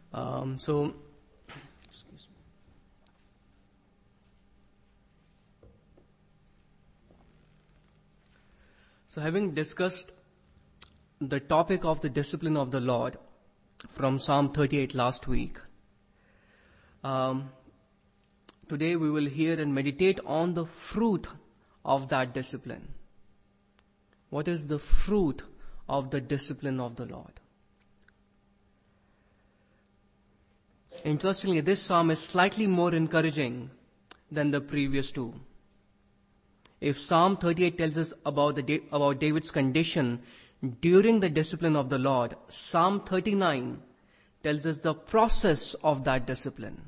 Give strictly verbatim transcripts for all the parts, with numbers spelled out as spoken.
Um, so, excuse me. So having discussed the topic of the discipline of the Lord from Psalm thirty-eight last week, um, today we will hear and meditate on the fruit of that discipline. What is the fruit of the discipline of the Lord? Interestingly, this psalm is slightly more encouraging than the previous two. If Psalm thirty-eight tells us about, the, about David's condition during the discipline of the Lord, Psalm thirty-nine tells us the process of that discipline.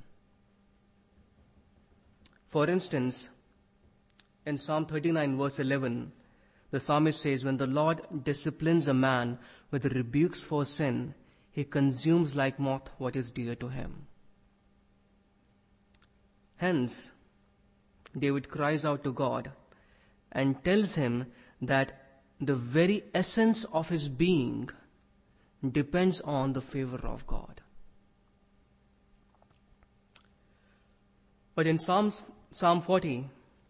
For instance, in Psalm thirty-nine verse eleven, the psalmist says, "When the Lord disciplines a man with rebukes for sin, he consumes like moth what is dear to him." Hence, David cries out to God and tells him that the very essence of his being depends on the favor of God. But in Psalms, Psalm forty,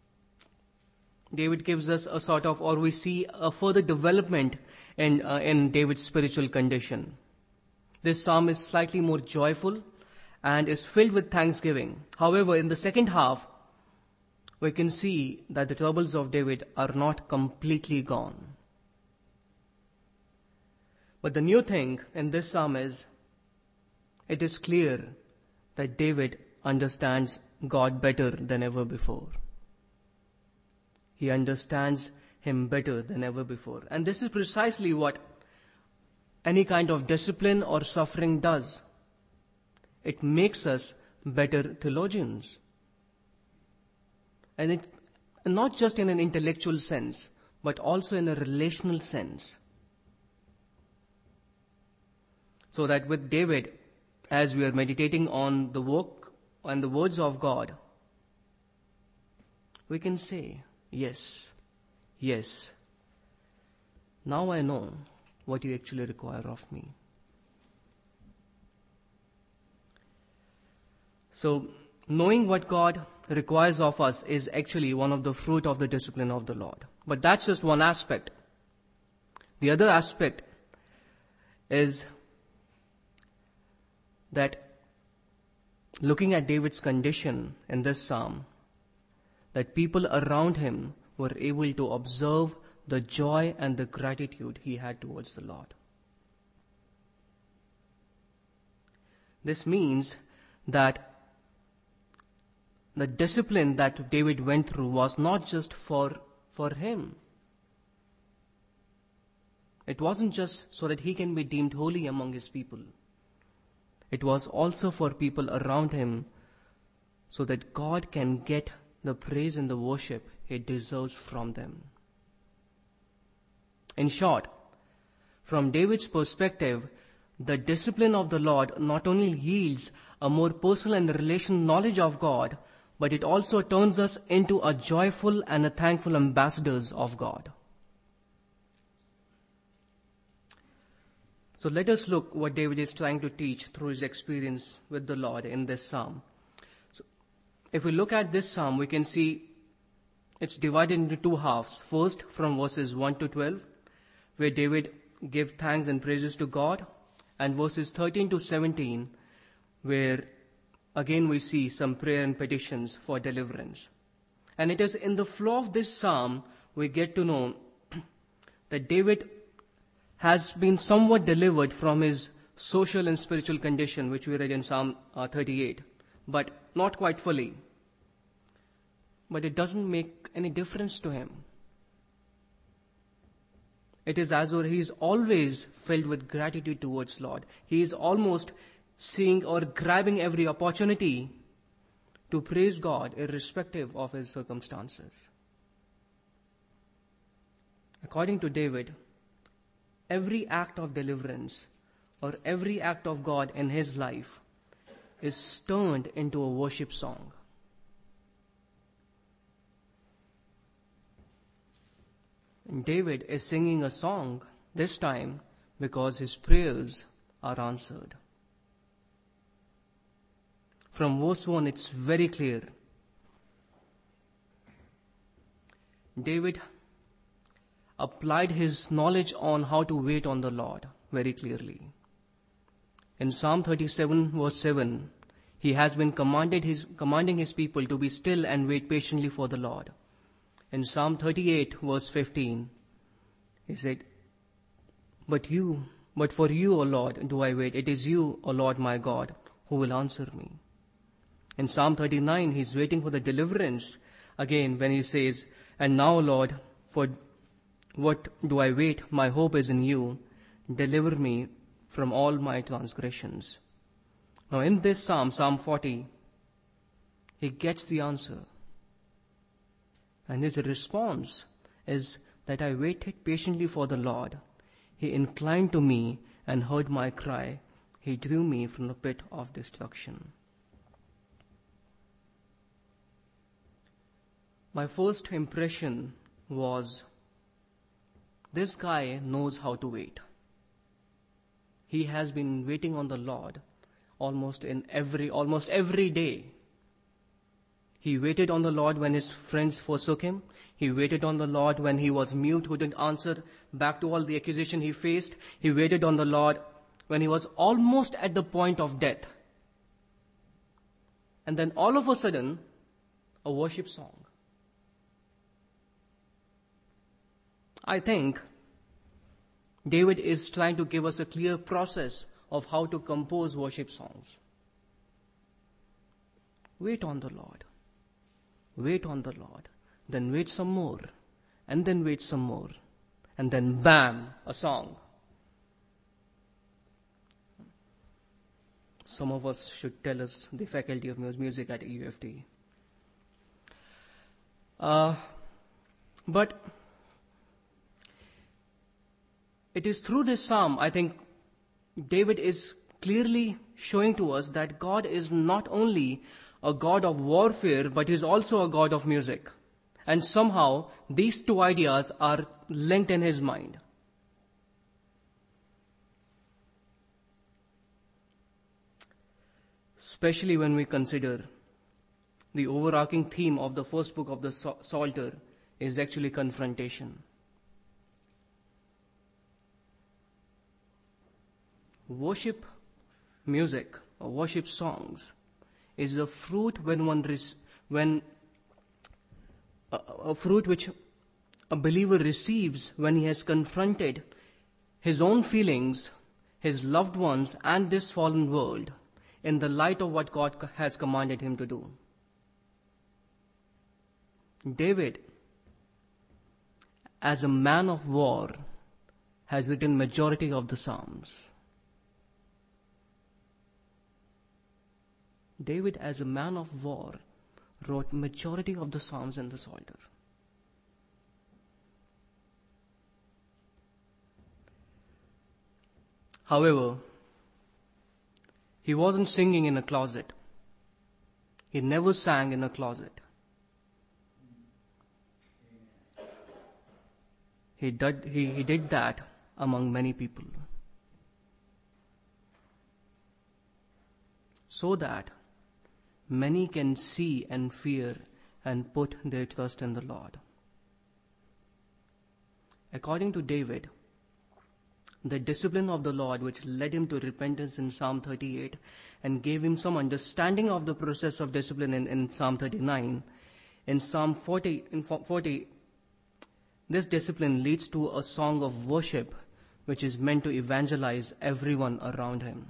David gives us a sort of, or we see a further development in, uh, in David's spiritual condition. This psalm is slightly more joyful and is filled with thanksgiving. However, in the second half, we can see that the troubles of David are not completely gone. But the new thing in this psalm is, it is clear that David understands God better than ever before. He understands Him better than ever before. And this is precisely what any kind of discipline or suffering does. It makes us better theologians. And it's not just in an intellectual sense, but also in a relational sense. So that with David, as we are meditating on the work and the words of God, we can say, yes, yes, now I know what you actually require of me. So, knowing what God requires of us is actually one of the fruit of the discipline of the Lord. But that's just one aspect. The other aspect is that looking at David's condition in this psalm, that people around him were able to observe the joy and the gratitude he had towards the Lord. This means that the discipline that David went through was not just for, for him. It wasn't just so that he can be deemed holy among his people. It was also for people around him so that God can get the praise and the worship He deserves from them. In short, from David's perspective, the discipline of the Lord not only yields a more personal and relational knowledge of God, but it also turns us into a joyful and a thankful ambassadors of God. So let us look what David is trying to teach through his experience with the Lord in this psalm. So if we look at this psalm, we can see it's divided into two halves. First, from verses one to twelve, where David gives thanks and praises to God, and verses thirteen to seventeen, where again we see some prayer and petitions for deliverance. And it is in the flow of this psalm we get to know that David has been somewhat delivered from his social and spiritual condition, which we read in Psalm uh, thirty-eight, but not quite fully. But it doesn't make any difference to him. It is as though he is always filled with gratitude towards Lord. He is almost seeing or grabbing every opportunity to praise God irrespective of his circumstances. According to David, every act of deliverance or every act of God in his life is turned into a worship song. And David is singing a song this time because his prayers are answered. From verse one, it's very clear. David applied his knowledge on how to wait on the Lord very clearly. In Psalm thirty-seven, verse seven, he has been commanded his, commanding his people to be still and wait patiently for the Lord. In Psalm thirty-eight, verse fifteen, he said, But you, but for you, O Lord, do I wait. It is you, O Lord my God, who will answer me. In Psalm thirty-nine, he's waiting for the deliverance. Again, when he says, And now, Lord, for what do I wait? My hope is in you. Deliver me from all my transgressions. Now, in this psalm, Psalm forty, he gets the answer. And his response is that I waited patiently for the Lord. He inclined to me and heard my cry. He drew me from the pit of destruction. My first impression was, this guy knows how to wait. He has been waiting on the Lord almost in every, almost every day. He waited on the Lord when his friends forsook him. He waited on the Lord when he was mute, who didn't answer back to all the accusation he faced. He waited on the Lord when he was almost at the point of death. And then all of a sudden, a worship song. I think David is trying to give us a clear process of how to compose worship songs. Wait on the Lord. Wait on the Lord. Then wait some more. And then wait some more. And then bam, a song. Some of us should tell us the faculty of music at U F T. Uh, but it is through this psalm, I think, David is clearly showing to us that God is not only a God of warfare, but is also a God of music. And somehow, these two ideas are linked in his mind. Especially when we consider the overarching theme of the first book of the Psalter is actually confrontation. Worship music or worship songs is a fruit when one res- when a, a fruit which a believer receives when he has confronted his own feelings, his loved ones, and this fallen world in the light of what God has commanded him to do. David, as a man of war, has written majority of the Psalms. David, as a man of war, wrote majority of the Psalms in the Psalter. However, he wasn't singing in a closet. He never sang in a closet. He did, he, he did that among many people. So that many can see and fear and put their trust in the Lord. According to David, the discipline of the Lord which led him to repentance in Psalm thirty-eight and gave him some understanding of the process of discipline in, in Psalm thirty-nine, in Psalm forty, in forty, this discipline leads to a song of worship which is meant to evangelize everyone around him.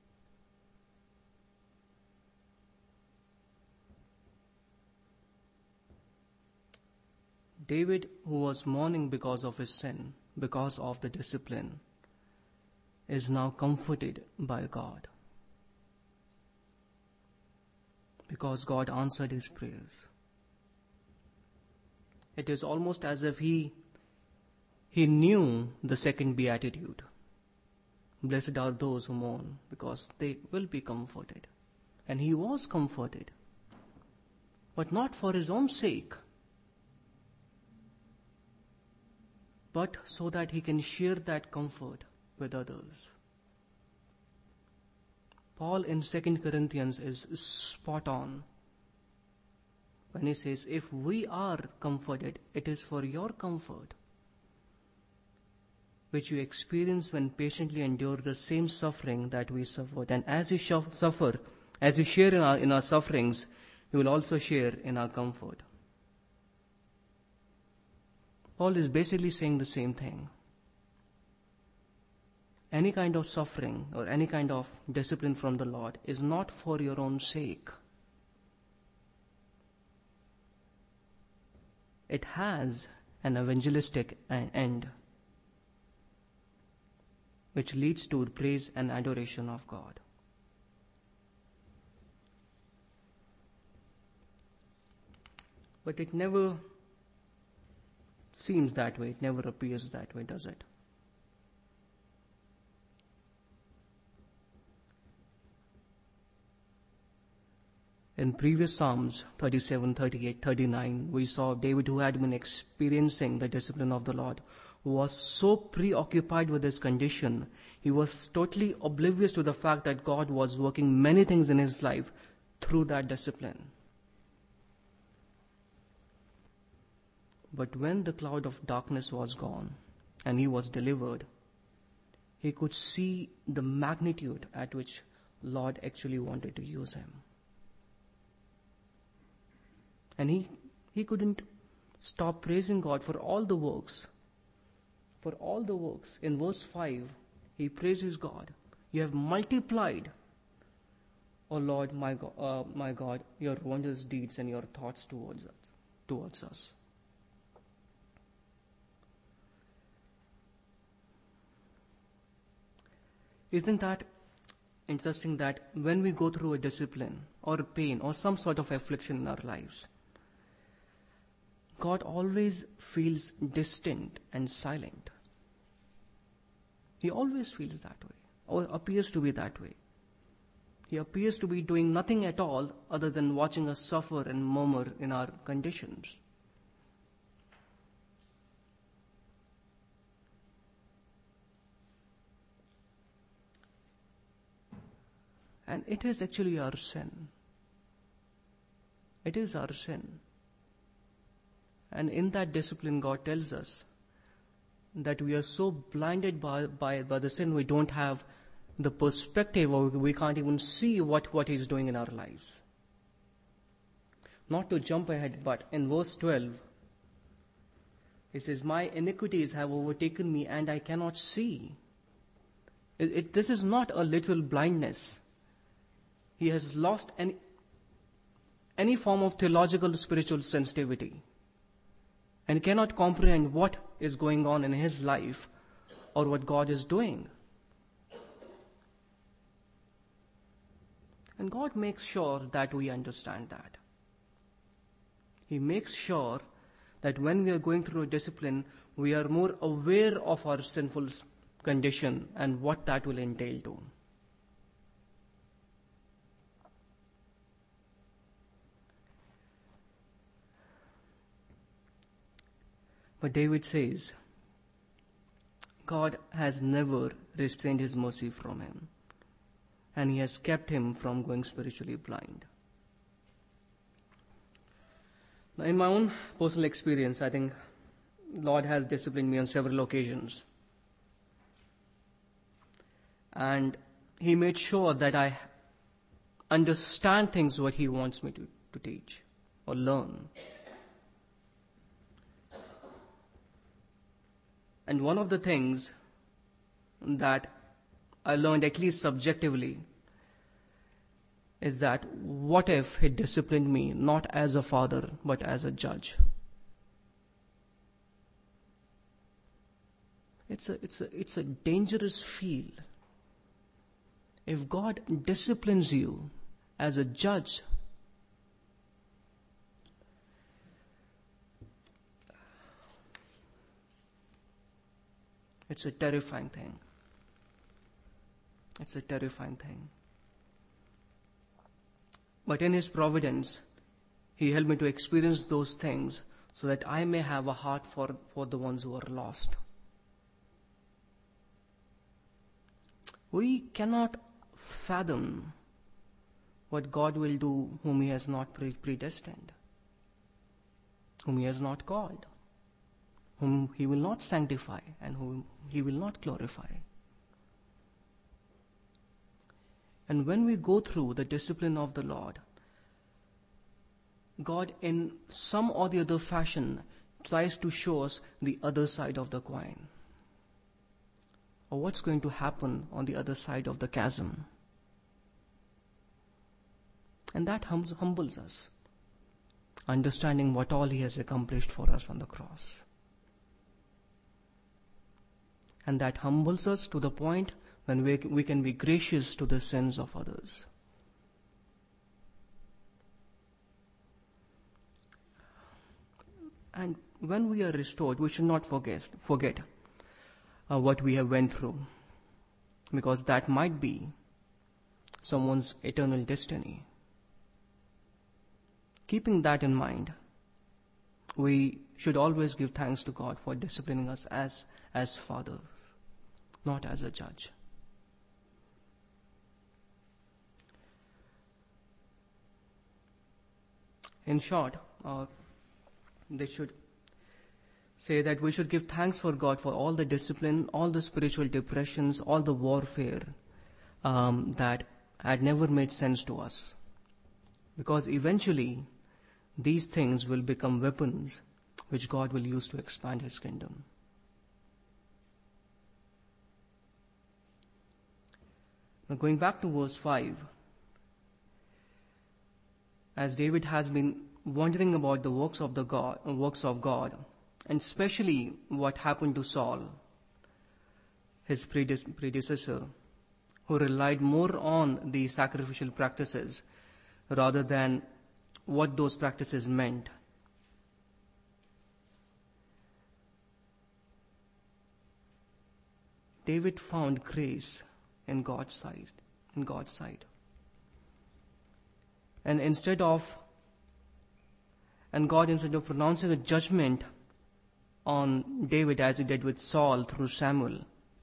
David, who was mourning because of his sin, because of the discipline, is now comforted by God. Because God answered his prayers. It is almost as if he, he knew the second beatitude. Blessed are those who mourn, because they will be comforted. And he was comforted. But not for his own sake, but so that he can share that comfort with others. Paul in Second Corinthians is spot on when he says, if we are comforted, it is for your comfort, which you experience when patiently endure the same suffering that we suffered. And as you suffer, as you share in our, in our sufferings, you will also share in our comfort. Paul is basically saying the same thing. Any kind of suffering or any kind of discipline from the Lord is not for your own sake. It has an evangelistic end, which leads to praise and adoration of God. But it never seems that way, it never appears that way, does it? In previous Psalms thirty-seven, thirty-eight, thirty-nine, we saw David, who had been experiencing the discipline of the Lord, was so preoccupied with his condition, he was totally oblivious to the fact that God was working many things in his life through that discipline. But when the cloud of darkness was gone and he was delivered, he could see the magnitude at which Lord actually wanted to use him. And he, he couldn't stop praising God for all the works. For all the works. In verse five, he praises God. You have multiplied, O Lord, my God, uh, my God, your wondrous deeds and your thoughts towards us. Towards us. Isn't that interesting that when we go through a discipline or a pain or some sort of affliction in our lives, God always feels distant and silent. He always feels that way, or appears to be that way. He appears to be doing nothing at all other than watching us suffer and murmur in our conditions. And it is actually our sin. It is our sin. And in that discipline, God tells us that we are so blinded by, by, by the sin, we don't have the perspective, or we can't even see what, what He's doing in our lives. Not to jump ahead, but in verse twelve, He says, my iniquities have overtaken me and I cannot see. It, it, this is not a literal blindness. He has lost any, any form of theological spiritual sensitivity and cannot comprehend what is going on in his life or what God is doing. And God makes sure that we understand that. He makes sure that when we are going through a discipline, we are more aware of our sinful condition and what that will entail to. But David says, God has never restrained His mercy from him, and He has kept him from going spiritually blind. Now, in my own personal experience, I think Lord has disciplined me on several occasions. And He made sure that I understand things what He wants me to, to teach or learn. And one of the things that I learned, at least subjectively, is that what if He disciplined me not as a father but as a judge? It's a, it's a, it's a dangerous field. If God disciplines you as a judge, it's a terrifying thing. It's a terrifying thing. But in His providence, He helped me to experience those things so that I may have a heart for, for the ones who are lost. We cannot fathom what God will do whom He has not pre- predestined, whom He has not called, whom He will not sanctify, and whom He will not glorify. And when we go through the discipline of the Lord, God in some or the other fashion tries to show us the other side of the coin, or what's going to happen on the other side of the chasm. And that hum- humbles us, understanding what all He has accomplished for us on the cross. And that humbles us to the point when we, we can be gracious to the sins of others. And when we are restored, we should not forget, forget uh, what we have went through, because that might be someone's eternal destiny. Keeping that in mind, we should always give thanks to God for disciplining us as, as fathers, not as a judge. In short, uh, they should say that we should give thanks for God for all the discipline, all the spiritual depressions, all the warfare um, that had never made sense to us. Because eventually, these things will become weapons which God will use to expand His kingdom. Now going back to verse five, as David has been wondering about the works of the God, works of God, and especially what happened to Saul, his predecessor, who relied more on the sacrificial practices rather than what those practices meant. David found grace in God's sight, in God's sight. And instead of, and God instead of pronouncing a judgment on David as He did with Saul through Samuel,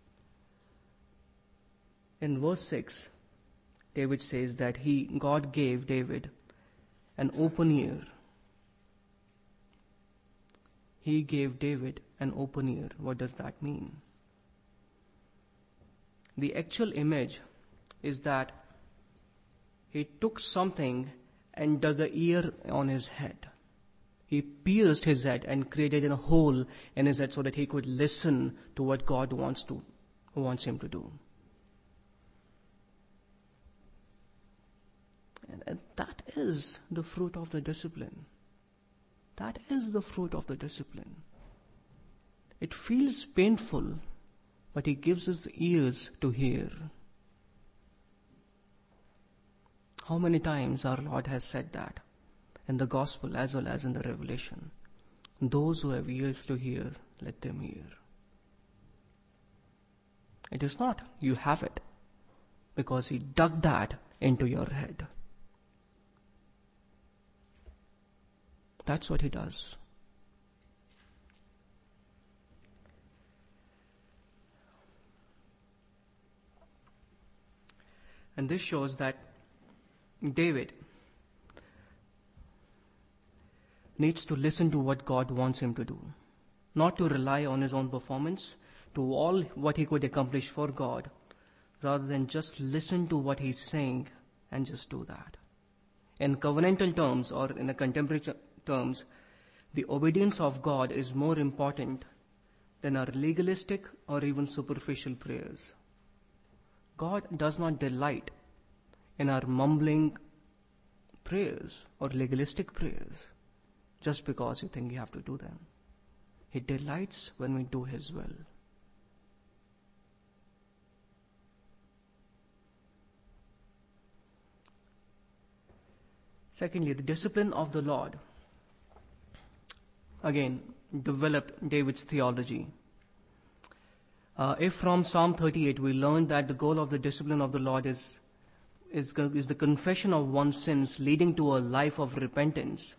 in verse six, David says that he, God gave David an open ear. He gave David an open ear. What does that mean? The actual image is that he took something and dug a ear on his head. He pierced his head and created a hole in his head so that he could listen to what God wants to, wants him to do. And that is the fruit of the discipline. That is the fruit of the discipline. It feels painful, but He gives us ears to hear. How many times our Lord has said that in the gospel as well as in the Revelation? Those who have ears to hear, let them hear. It is not you have it because He dug that into your head. That's what He does. And this shows that David needs to listen to what God wants him to do, not to rely on his own performance, to all what he could accomplish for God, rather than just listen to what He's saying and just do that. In covenantal terms or in a contemporary terms, the obedience of God is more important than our legalistic or even superficial prayers. God does not delight in our mumbling prayers or legalistic prayers just because you think you have to do them. He delights when we do His will. Secondly, the discipline of the Lord, again, developed David's theology. Uh, if from Psalm thirty-eight we learn that the goal of the discipline of the Lord is, is, is the confession of one's sins leading to a life of repentance,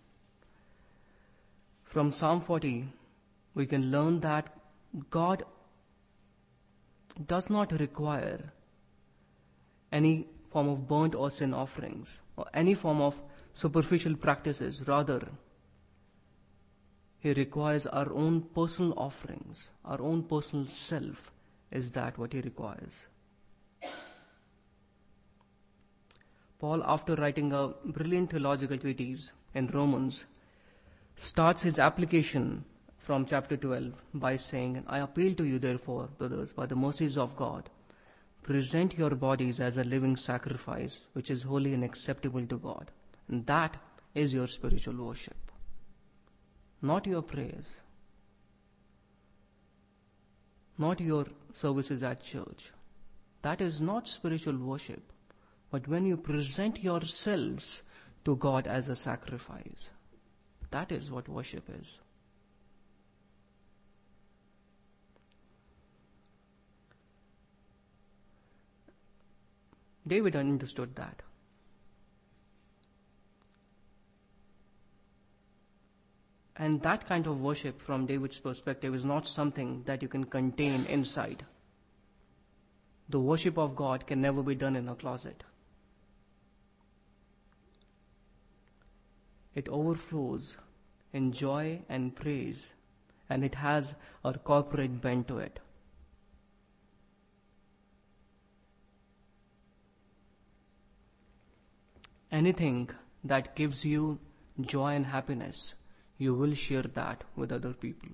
from Psalm forty we can learn that God does not require any form of burnt or sin offerings, or any form of superficial practices. Rather, He requires our own personal offerings, our own personal self. Is that what He requires? Paul, after writing a brilliant theological treatise in Romans, starts his application from chapter twelve by saying, I appeal to you, therefore, brothers, by the mercies of God, present your bodies as a living sacrifice, which is holy and acceptable to God. And that is your spiritual worship, not your prayers, not your services at church. That is not spiritual worship. But when you present yourselves to God as a sacrifice, that is what worship is. David understood that. And that kind of worship, from David's perspective, is not something that you can contain inside. The worship of God can never be done in a closet. It overflows in joy and praise, and it has a corporate bent to it. Anything that gives you joy and happiness, you will share that with other people.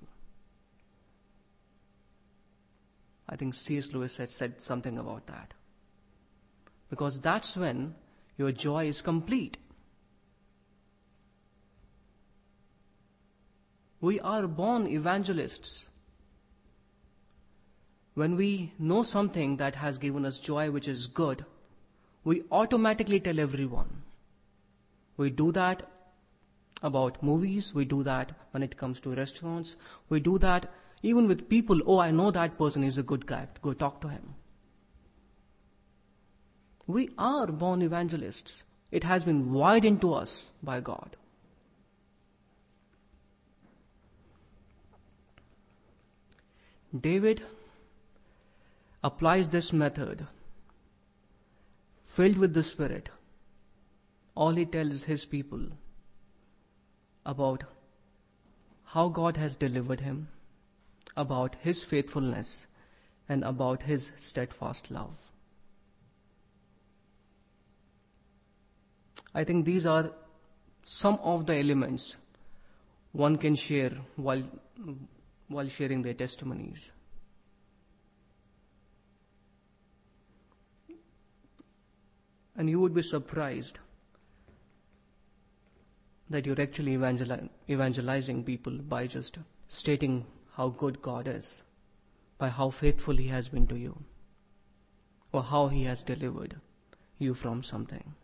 I think C S Lewis had said something about that. Because that's when your joy is complete. We are born evangelists. When we know something that has given us joy, which is good, we automatically tell everyone. We do that about movies. We do that when it comes to restaurants. We do that even with people. Oh, I know that person is a good guy. Go talk to him. We are born evangelists. It has been widened to us by God. David applies this method, filled with the Spirit. All he tells his people about how God has delivered him, about his faithfulness, and about his steadfast love. I think these are some of the elements one can share while while sharing their testimonies. And you would be surprised that you're actually evangeli- evangelizing people by just stating how good God is, by how faithful He has been to you, or how He has delivered you from something.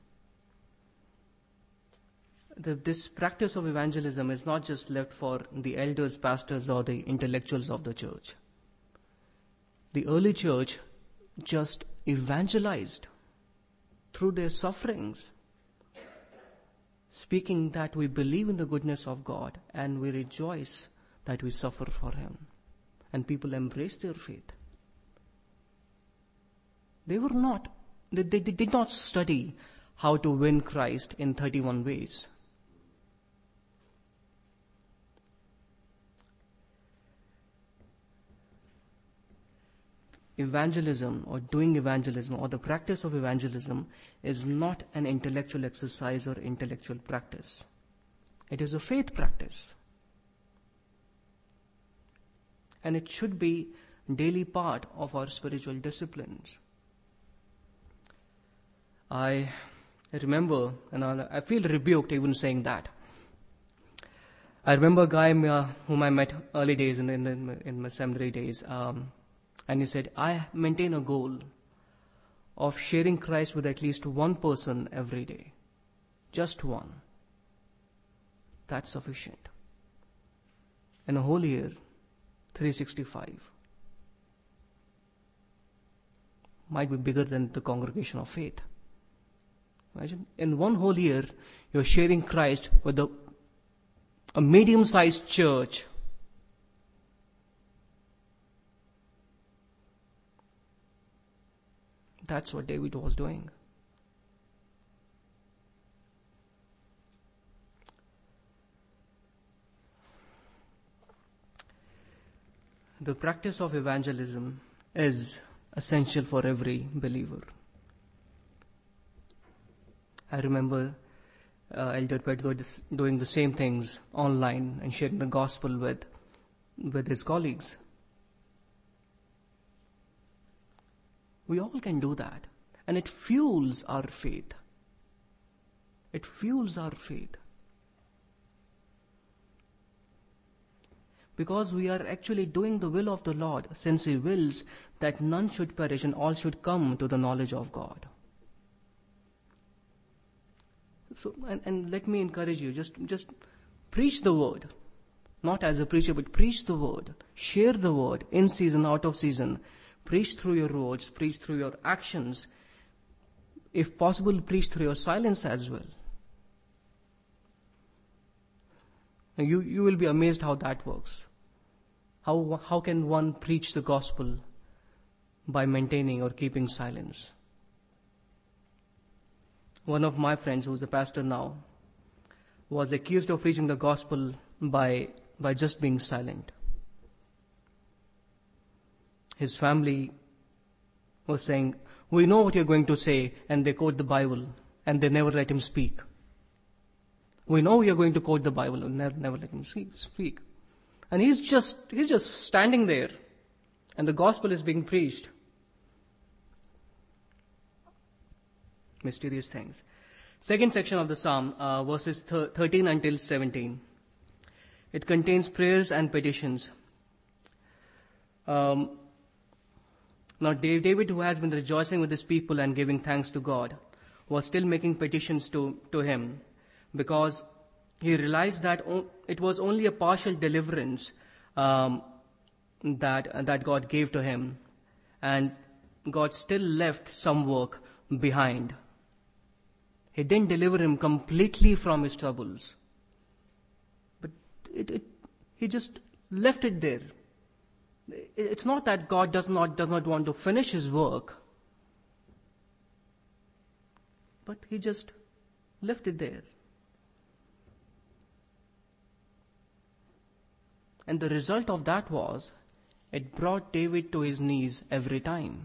The, this practice of evangelism is not just left for the elders, pastors, or the intellectuals of the church. The early church just evangelized through their sufferings, speaking that we believe in the goodness of God and we rejoice that we suffer for Him. And people embrace their faith. They were not, they, they, they did not study how to win Christ in thirty-one ways. Evangelism, or doing evangelism, or the practice of evangelism is not an intellectual exercise or intellectual practice. It is a faith practice. And it should be daily part of our spiritual disciplines. I remember, and I feel rebuked even saying that. I remember a guy uh, whom I met early days in, in, in my seminary days, um, and he said, I maintain a goal of sharing Christ with at least one person every day. Just one. That's sufficient. In a whole year, three sixty-five. Might be bigger than the congregation of faith. Imagine, in one whole year, you're sharing Christ with a, a medium-sized church. That's what David was doing. The practice of evangelism is essential for every believer. I remember uh, Elder Pedro doing the same things online and sharing the gospel with, with his colleagues. We all can do that. And it fuels our faith. It fuels our faith. Because we are actually doing the will of the Lord, since He wills that none should perish and all should come to the knowledge of God. So, and, and let me encourage you, just, just preach the word. Not as a preacher, but preach the word. Share the word in season, out of season. Preach through your words, preach through your actions. If possible, preach through your silence as well. And you, you will be amazed how that works. How, how can one preach the gospel by maintaining or keeping silence? One of my friends, who's a pastor now, was accused of preaching the gospel by, by just being silent. His family was saying, "We know what you're going to say," and they quote the Bible, and they never let him speak. We know you're going to quote the Bible, and never, never let him speak. And he's just, he's just standing there, and the gospel is being preached. Mysterious things. Second section of the Psalm, uh, verses thirteen until seventeen. It contains prayers and petitions. Um, now David, who has been rejoicing with his people and giving thanks to God, was still making petitions to, to him, because he realized that it was only a partial deliverance um, that, that God gave to him, and God still left some work behind. He didn't deliver him completely from his troubles, but it, it, he just left it there. It's not that God does not, does not want to finish his work, but he just left it there. And the result of that was, it brought David to his knees every time.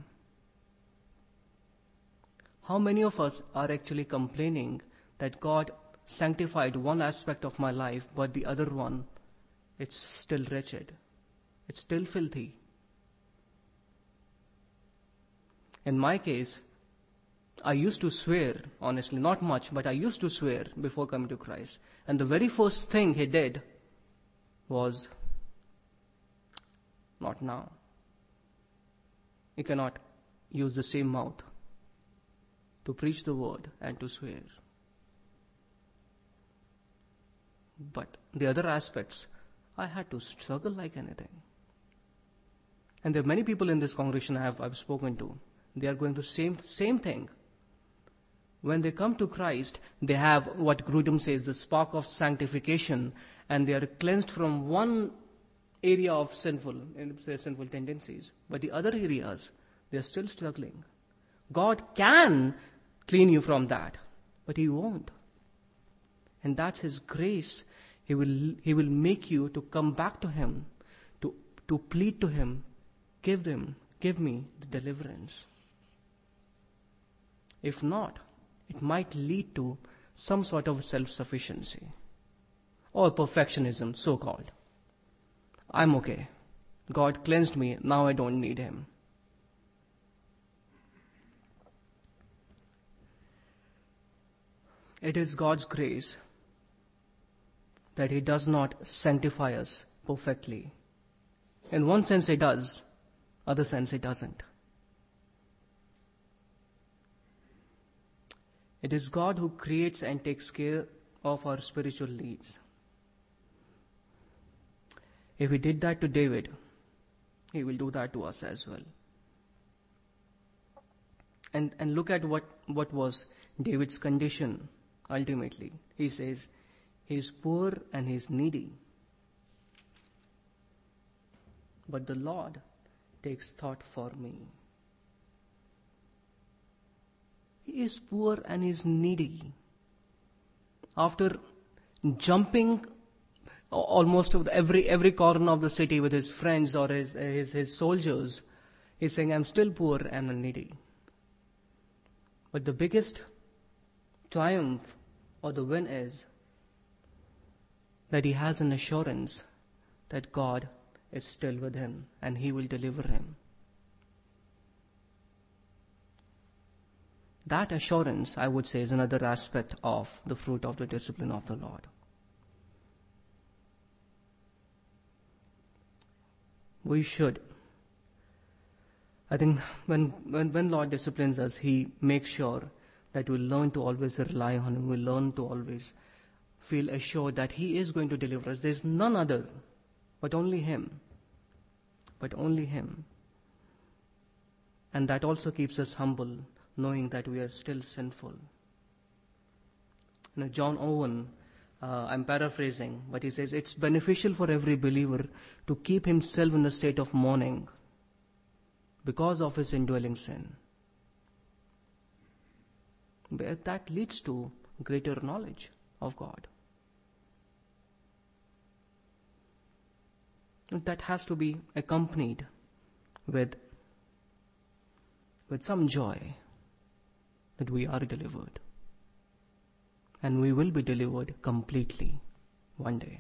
How many of us are actually complaining that God sanctified one aspect of my life, but the other one, it's still wretched. It's still filthy. In my case, I used to swear, honestly, not much, but I used to swear before coming to Christ. And the very first thing he did was, not now. You cannot use the same mouth to preach the word and to swear. But the other aspects, I had to struggle like anything. And there are many people in this congregation I have I've spoken to. They are going through the same, same thing. When they come to Christ, they have what Grudem says, the spark of sanctification, and they are cleansed from one area of sinful, say sinful tendencies. But the other areas, they are still struggling. God can clean you from that, but He won't. And that's His grace. He will, He will make you to come back to Him, to, to plead to Him, give Him, give me the deliverance. If not, it might lead to some sort of self-sufficiency or perfectionism, so-called. I'm okay. God cleansed me, now I don't need Him. It is God's grace that He does not sanctify us perfectly. In one sense He does, other sense He doesn't. It is God who creates and takes care of our spiritual needs. If He did that to David, He will do that to us as well. And and look at what, what was David's condition ultimately. He says, he is poor and he is needy. But the Lord takes thought for me. He is poor and he is needy. After jumping almost every every corner of the city with his friends or his, his, his soldiers, he's saying, I'm still poor and needy. But the biggest triumph or the win is that he has an assurance that God is still with him and he will deliver him. That assurance, I would say, is another aspect of the fruit of the discipline of the Lord. We should. I think when, when, when Lord disciplines us, He makes sure that we learn to always rely on Him. We learn to always feel assured that He is going to deliver us. There is none other, but only Him. But only Him. And that also keeps us humble, knowing that we are still sinful. You know, John Owen, uh, I'm paraphrasing, but he says, it's beneficial for every believer to keep himself in a state of mourning because of his indwelling sin. But that leads to greater knowledge of God. And that has to be accompanied with, with some joy that we are delivered. And we will be delivered completely one day.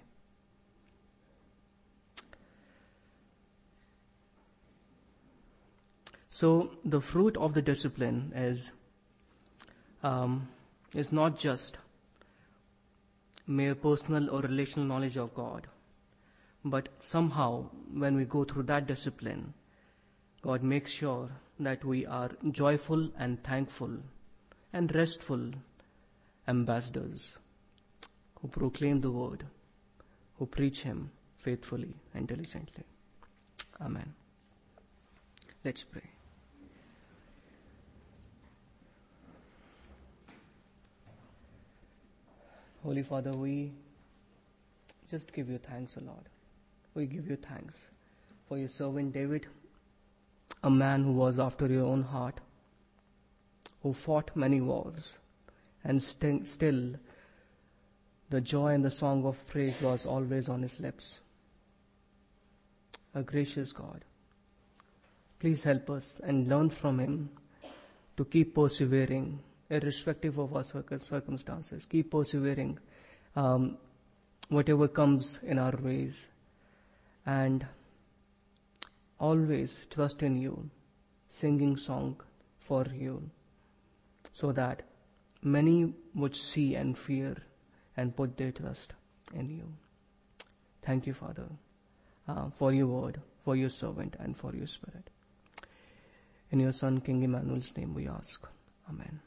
So the fruit of the discipline is um, is not just mere personal or relational knowledge of God, but somehow when we go through that discipline, God makes sure that we are joyful and thankful and restful ambassadors who proclaim the word, who preach Him faithfully and diligently. Amen. Let's pray. Holy Father, we just give you thanks, O Lord. We give you thanks for your servant David, a man who was after your own heart, who fought many wars, and st- still the joy and the song of praise was always on his lips. A gracious God, please help us and learn from him to keep persevering irrespective of our circumstances. Keep persevering um, whatever comes in our ways, and always trust in you, singing song for you, so that many would see and fear and put their trust in you. Thank you, Father, uh, for your word, for your servant, and for your Spirit. In your Son, King Emmanuel's name we ask. Amen.